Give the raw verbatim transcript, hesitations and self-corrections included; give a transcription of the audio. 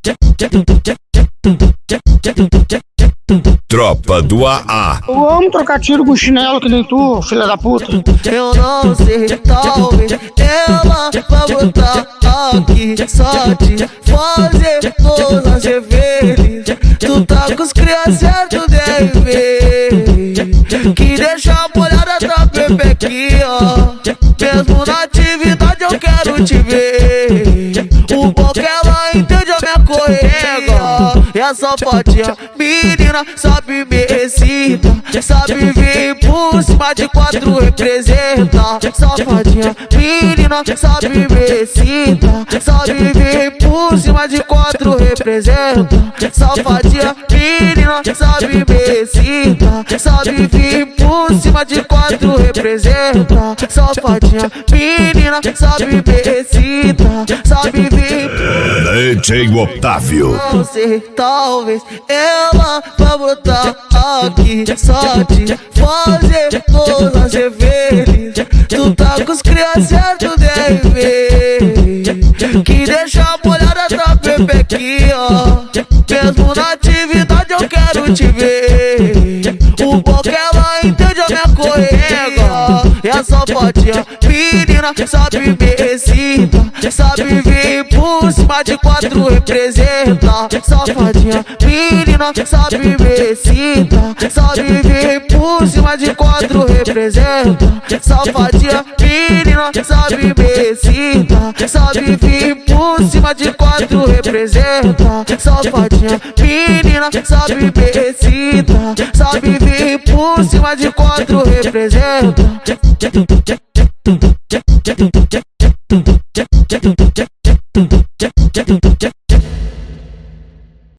Tropa do A A. Eu amo trocar tiro com chinelo que nem tu, filha da puta. Eu não sei, talvez ela vai botar aqui só te fazer coisa ser feliz. Tu tá com os crias certo, deve ver que deixa a molhada da pepequinha. Mesmo na atividade eu quero te ver. O bom que ela entende a minha correga. E a safadinha menina sabe me excita, sabe vir por cima de quatro representa. Safadinha menina sabe me excita, sabe vir por cima de quatro representa. Safadinha menina sabe me excita, sabe vir por cima de quatro representa. Safadinha menina sabe me excita, sabe vir D J Otávio. Não sei, talvez ela vai botar aqui só te fazer coisa ser feliz. Tu tá com os crias certo, deve ver que deixa a molhada da pepequinha. Mesmo na atividade eu quero te ver. O bom que ela entende a minha correga. E a safadinha menina sabe me excita, sabe vir por cima de quatro representa. Safadinha menina sabe me excita, sabe vir por cima de quatro representa. Safadinha menina sabe me excita, sabe vir por cima de quatro representa. Safadinha menina sabe me excita, sabe vir por cima de quatro representa.